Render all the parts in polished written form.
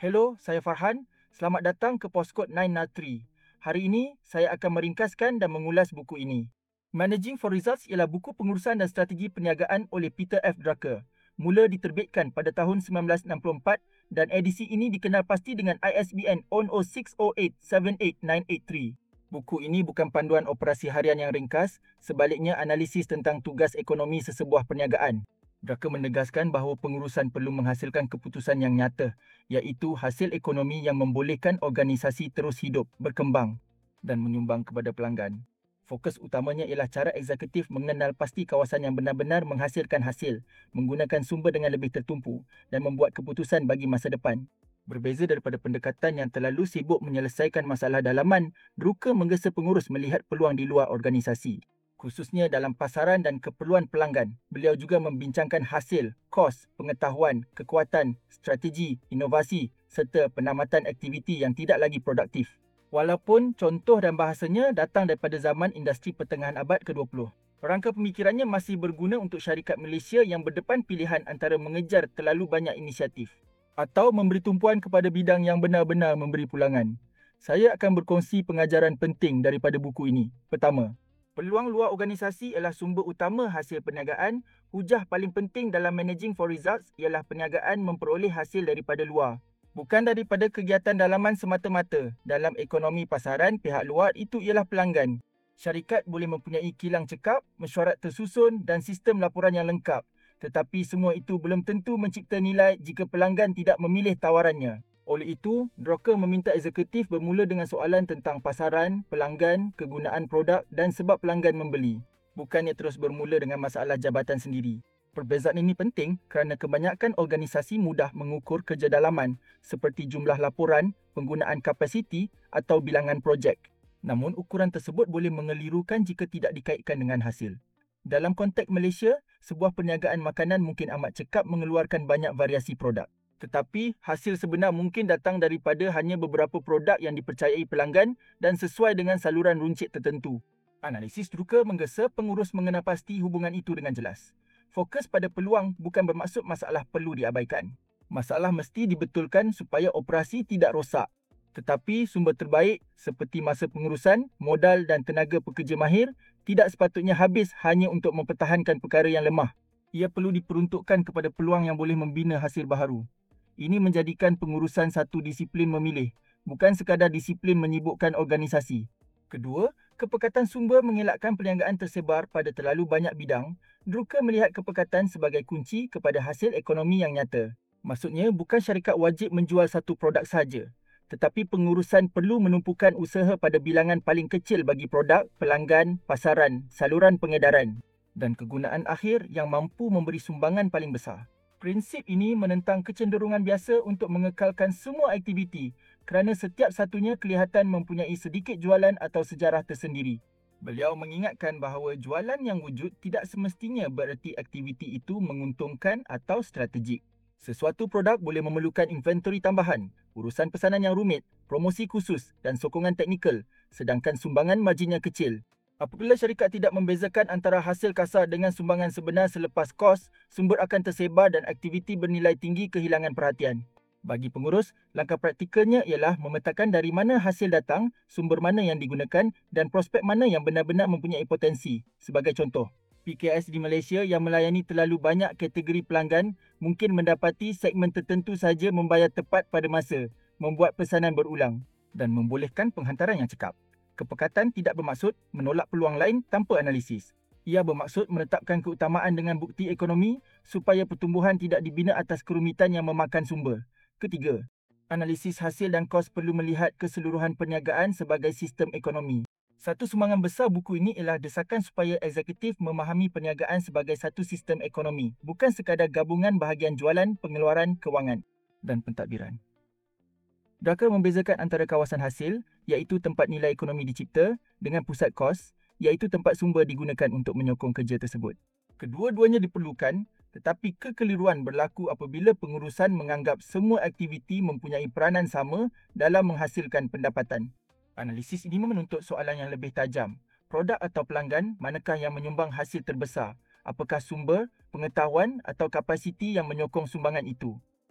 Hello, saya Farhan. Selamat datang ke Poskod 903. Hari ini, saya akan meringkaskan dan mengulas buku ini. Managing for Results ialah buku pengurusan dan strategi perniagaan oleh Peter F. Drucker. Mula diterbitkan pada tahun 1964 dan edisi ini dikenal pasti dengan ISBN 0060878983. Buku ini bukan panduan operasi harian yang ringkas, sebaliknya analisis tentang tugas ekonomi sesebuah perniagaan. Drucker menegaskan bahawa pengurusan perlu menghasilkan keputusan yang nyata, iaitu hasil ekonomi yang membolehkan organisasi terus hidup, berkembang dan menyumbang kepada pelanggan. Fokus utamanya ialah cara eksekutif mengenal pasti kawasan yang benar-benar menghasilkan hasil, menggunakan sumber dengan lebih tertumpu dan membuat keputusan bagi masa depan. Berbeza daripada pendekatan yang terlalu sibuk menyelesaikan masalah dalaman, Drucker menggesa pengurus melihat peluang di luar organisasi. Khususnya dalam pasaran dan keperluan pelanggan, beliau juga membincangkan hasil, kos, pengetahuan, kekuatan, strategi, inovasi serta penamatan aktiviti yang tidak lagi produktif. Walaupun contoh dan bahasanya datang daripada zaman industri pertengahan abad ke-20. Rangka pemikirannya masih berguna untuk syarikat Malaysia yang berdepan pilihan antara mengejar terlalu banyak inisiatif atau memberi tumpuan kepada bidang yang benar-benar memberi pulangan. Saya akan berkongsi pengajaran penting daripada buku ini. Pertama, peluang luar organisasi ialah sumber utama hasil perniagaan. Hujah paling penting dalam managing for results ialah perniagaan memperoleh hasil daripada luar, bukan daripada kegiatan dalaman semata-mata. Dalam ekonomi pasaran, pihak luar itu ialah pelanggan. Syarikat boleh mempunyai kilang cekap, mesyuarat tersusun dan sistem laporan yang lengkap. Tetapi semua itu belum tentu mencipta nilai jika pelanggan tidak memilih tawarannya. Oleh itu, Drucker meminta eksekutif bermula dengan soalan tentang pasaran, pelanggan, kegunaan produk dan sebab pelanggan membeli. Bukannya terus bermula dengan masalah jabatan sendiri. Perbezaan ini penting kerana kebanyakan organisasi mudah mengukur kerja dalaman seperti jumlah laporan, penggunaan kapasiti atau bilangan projek. Namun ukuran tersebut boleh mengelirukan jika tidak dikaitkan dengan hasil. Dalam konteks Malaysia, sebuah perniagaan makanan mungkin amat cekap mengeluarkan banyak variasi produk. Tetapi, hasil sebenar mungkin datang daripada hanya beberapa produk yang dipercayai pelanggan dan sesuai dengan saluran runcit tertentu. Analisis Drucker menggesa pengurus mengenal pasti hubungan itu dengan jelas. Fokus pada peluang bukan bermaksud masalah perlu diabaikan. Masalah mesti dibetulkan supaya operasi tidak rosak. Tetapi sumber terbaik seperti masa pengurusan, modal dan tenaga pekerja mahir tidak sepatutnya habis hanya untuk mempertahankan perkara yang lemah. Ia perlu diperuntukkan kepada peluang yang boleh membina hasil baharu. Ini menjadikan pengurusan satu disiplin memilih, bukan sekadar disiplin menyibukkan organisasi. Kedua, kepekatan sumber mengelakkan perniagaan tersebar pada terlalu banyak bidang. Drucker melihat kepekatan sebagai kunci kepada hasil ekonomi yang nyata. Maksudnya, bukan syarikat wajib menjual satu produk sahaja, tetapi pengurusan perlu menumpukan usaha pada bilangan paling kecil bagi produk, pelanggan, pasaran, saluran pengedaran dan kegunaan akhir yang mampu memberi sumbangan paling besar. Prinsip ini menentang kecenderungan biasa untuk mengekalkan semua aktiviti kerana setiap satunya kelihatan mempunyai sedikit jualan atau sejarah tersendiri. Beliau mengingatkan bahawa jualan yang wujud tidak semestinya bererti aktiviti itu menguntungkan atau strategik. Sesuatu produk boleh memerlukan inventory tambahan, urusan pesanan yang rumit, promosi khusus dan sokongan teknikal, sedangkan sumbangan marginnya kecil. Apabila syarikat tidak membezakan antara hasil kasar dengan sumbangan sebenar selepas kos, sumber akan tersebar dan aktiviti bernilai tinggi kehilangan perhatian. Bagi pengurus, langkah praktikalnya ialah memetakan dari mana hasil datang, sumber mana yang digunakan dan prospek mana yang benar-benar mempunyai potensi. Sebagai contoh, PKS di Malaysia yang melayani terlalu banyak kategori pelanggan mungkin mendapati segmen tertentu sahaja membayar tepat pada masa, membuat pesanan berulang dan membolehkan penghantaran yang cekap. Kepekatan tidak bermaksud menolak peluang lain tanpa analisis. Ia bermaksud menetapkan keutamaan dengan bukti ekonomi supaya pertumbuhan tidak dibina atas kerumitan yang memakan sumber. Ketiga, analisis hasil dan kos perlu melihat keseluruhan perniagaan sebagai sistem ekonomi. Satu sumbangan besar buku ini ialah desakan supaya eksekutif memahami perniagaan sebagai satu sistem ekonomi, bukan sekadar gabungan bahagian jualan, pengeluaran, kewangan dan pentadbiran. Drucker membezakan antara kawasan hasil, iaitu tempat nilai ekonomi dicipta, dengan pusat kos, iaitu tempat sumber digunakan untuk menyokong kerja tersebut. Kedua-duanya diperlukan, tetapi kekeliruan berlaku apabila pengurusan menganggap semua aktiviti mempunyai peranan sama dalam menghasilkan pendapatan. Analisis ini menuntut soalan yang lebih tajam. Produk atau pelanggan, manakah yang menyumbang hasil terbesar? Apakah sumber, pengetahuan atau kapasiti yang menyokong sumbangan itu?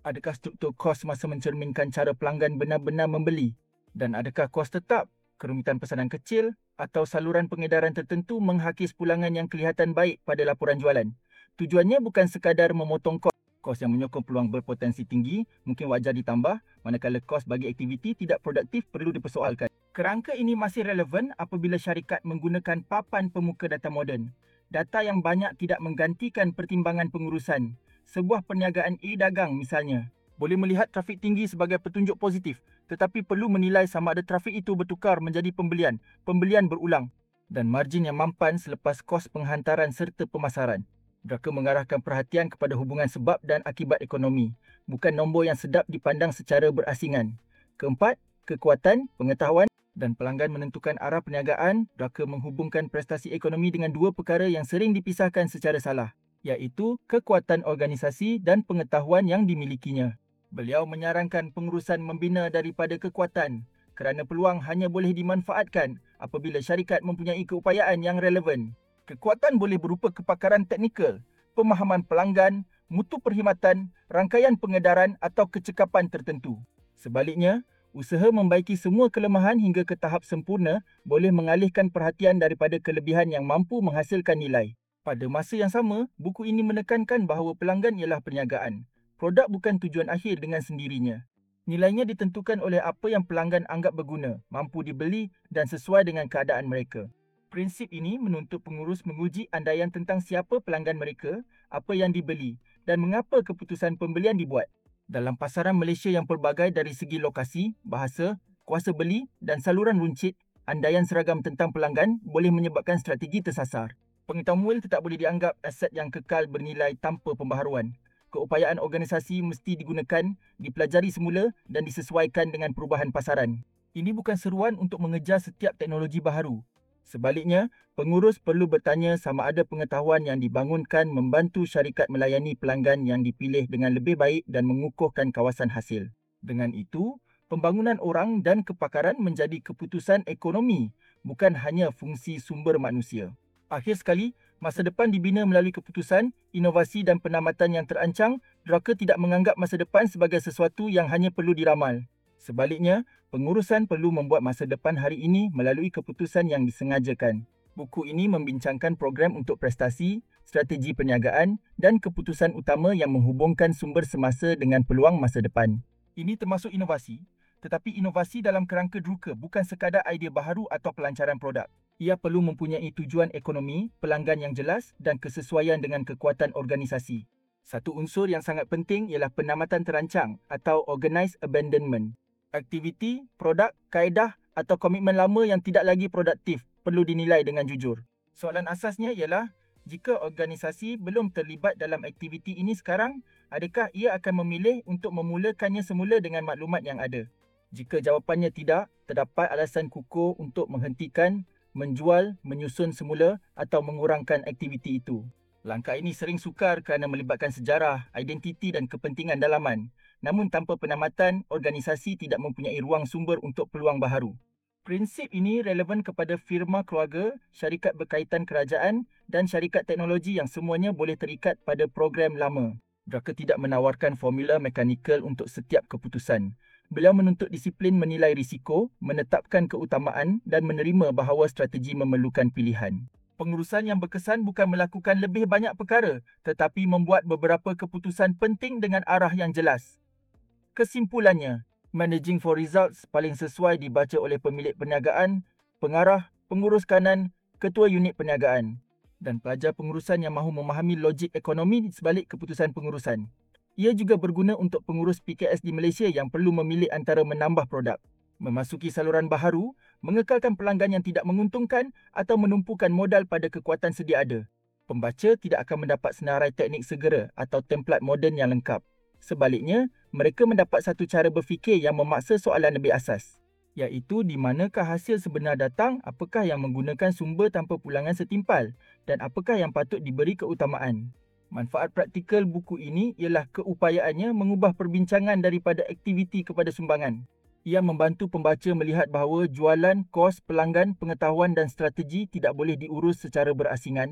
Adakah struktur kos masa mencerminkan cara pelanggan benar-benar membeli? Dan adakah kos tetap, kerumitan pesanan kecil atau saluran pengedaran tertentu menghakis pulangan yang kelihatan baik pada laporan jualan? Tujuannya bukan sekadar memotong kos. Kos yang menyokong peluang berpotensi tinggi mungkin wajar ditambah, manakala kos bagi aktiviti tidak produktif perlu dipersoalkan. Kerangka ini masih relevan apabila syarikat menggunakan papan pemuka data moden. Data yang banyak tidak menggantikan pertimbangan pengurusan. Sebuah perniagaan e-dagang misalnya, boleh melihat trafik tinggi sebagai petunjuk positif, tetapi perlu menilai sama ada trafik itu bertukar menjadi pembelian berulang dan margin yang mampan selepas kos penghantaran serta pemasaran. Draka mengarahkan perhatian kepada hubungan sebab dan akibat ekonomi, bukan nombor yang sedap dipandang secara berasingan. Keempat, kekuatan, pengetahuan dan pelanggan menentukan arah perniagaan. Draka menghubungkan prestasi ekonomi dengan dua perkara yang sering dipisahkan secara salah, iaitu kekuatan organisasi dan pengetahuan yang dimilikinya. Beliau menyarankan pengurusan membina daripada kekuatan kerana peluang hanya boleh dimanfaatkan apabila syarikat mempunyai keupayaan yang relevan. Kekuatan boleh berupa kepakaran teknikal, pemahaman pelanggan, mutu perkhidmatan, rangkaian pengedaran atau kecekapan tertentu. Sebaliknya, usaha membaiki semua kelemahan hingga ke tahap sempurna boleh mengalihkan perhatian daripada kelebihan yang mampu menghasilkan nilai. Pada masa yang sama, buku ini menekankan bahawa pelanggan ialah perniagaan. Produk bukan tujuan akhir dengan sendirinya. Nilainya ditentukan oleh apa yang pelanggan anggap berguna, mampu dibeli dan sesuai dengan keadaan mereka. Prinsip ini menuntut pengurus menguji andaian tentang siapa pelanggan mereka, apa yang dibeli dan mengapa keputusan pembelian dibuat. Dalam pasaran Malaysia yang pelbagai dari segi lokasi, bahasa, kuasa beli dan saluran runcit, andaian seragam tentang pelanggan boleh menyebabkan strategi tersasar. Pengetahuan muil tetap boleh dianggap aset yang kekal bernilai tanpa pembaharuan. Keupayaan organisasi mesti digunakan, dipelajari semula dan disesuaikan dengan perubahan pasaran. Ini bukan seruan untuk mengejar setiap teknologi baharu. Sebaliknya, pengurus perlu bertanya sama ada pengetahuan yang dibangunkan membantu syarikat melayani pelanggan yang dipilih dengan lebih baik dan mengukuhkan kawasan hasil. Dengan itu, pembangunan orang dan kepakaran menjadi keputusan ekonomi, bukan hanya fungsi sumber manusia. Akhir sekali, masa depan dibina melalui keputusan, inovasi dan penamatan yang terancang. Draka tidak menganggap masa depan sebagai sesuatu yang hanya perlu diramal. Sebaliknya, pengurusan perlu membuat masa depan hari ini melalui keputusan yang disengajakan. Buku ini membincangkan program untuk prestasi, strategi perniagaan dan keputusan utama yang menghubungkan sumber semasa dengan peluang masa depan. Ini termasuk inovasi, tetapi inovasi dalam kerangka Druka bukan sekadar idea baharu atau pelancaran produk. Ia perlu mempunyai tujuan ekonomi, pelanggan yang jelas dan kesesuaian dengan kekuatan organisasi. Satu unsur yang sangat penting ialah penamatan terancang atau organized abandonment. Aktiviti, produk, kaedah atau komitmen lama yang tidak lagi produktif perlu dinilai dengan jujur. Soalan asasnya ialah, jika organisasi belum terlibat dalam aktiviti ini sekarang, adakah ia akan memilih untuk memulakannya semula dengan maklumat yang ada? Jika jawapannya tidak, terdapat alasan kukuh untuk menghentikan, menjual, menyusun semula atau mengurangkan aktiviti itu. Langkah ini sering sukar kerana melibatkan sejarah, identiti dan kepentingan dalaman. Namun tanpa penamatan, organisasi tidak mempunyai ruang sumber untuk peluang baharu. Prinsip ini relevan kepada firma keluarga, syarikat berkaitan kerajaan dan syarikat teknologi yang semuanya boleh terikat pada program lama. Draka tidak menawarkan formula mekanikal untuk setiap keputusan. Beliau menuntut disiplin menilai risiko, menetapkan keutamaan dan menerima bahawa strategi memerlukan pilihan. Pengurusan yang berkesan bukan melakukan lebih banyak perkara, tetapi membuat beberapa keputusan penting dengan arah yang jelas. Kesimpulannya, Managing for Results paling sesuai dibaca oleh pemilik perniagaan, pengarah, pengurus kanan, ketua unit perniagaan dan pelajar pengurusan yang mahu memahami logik ekonomi di sebalik keputusan pengurusan. Ia juga berguna untuk pengurus PKS di Malaysia yang perlu memilih antara menambah produk, memasuki saluran baharu, mengekalkan pelanggan yang tidak menguntungkan atau menumpukan modal pada kekuatan sedia ada. Pembaca tidak akan mendapat senarai teknik segera atau template moden yang lengkap. Sebaliknya, mereka mendapat satu cara berfikir yang memaksa soalan lebih asas, iaitu di manakah hasil sebenar datang, apakah yang menggunakan sumber tanpa pulangan setimpal dan apakah yang patut diberi keutamaan. Manfaat praktikal buku ini ialah keupayaannya mengubah perbincangan daripada aktiviti kepada sumbangan. Ia membantu pembaca melihat bahawa jualan, kos, pelanggan, pengetahuan dan strategi tidak boleh diurus secara berasingan.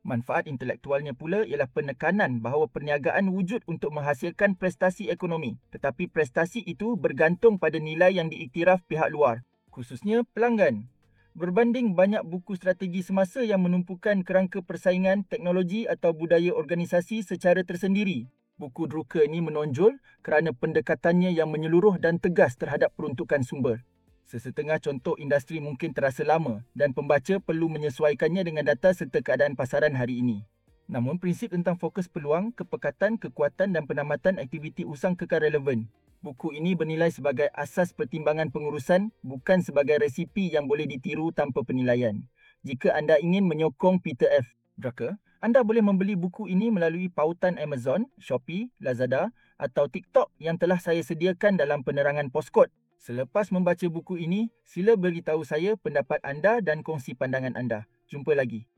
Manfaat intelektualnya pula ialah penekanan bahawa perniagaan wujud untuk menghasilkan prestasi ekonomi, tetapi prestasi itu bergantung pada nilai yang diiktiraf pihak luar, khususnya pelanggan. Berbanding banyak buku strategi semasa yang menumpukan kerangka persaingan, teknologi atau budaya organisasi secara tersendiri, buku Drucker ini menonjol kerana pendekatannya yang menyeluruh dan tegas terhadap peruntukan sumber. Sesetengah contoh industri mungkin terasa lama dan pembaca perlu menyesuaikannya dengan data serta keadaan pasaran hari ini. Namun prinsip tentang fokus peluang, kepekatan, kekuatan dan penamatan aktiviti usang kekal relevan. Buku ini bernilai sebagai asas pertimbangan pengurusan, bukan sebagai resipi yang boleh ditiru tanpa penilaian. Jika anda ingin menyokong Peter F. Drucker, anda boleh membeli buku ini melalui pautan Amazon, Shopee, Lazada atau TikTok yang telah saya sediakan dalam penerangan poskod. Selepas membaca buku ini, sila beritahu saya pendapat anda dan kongsi pandangan anda. Jumpa lagi.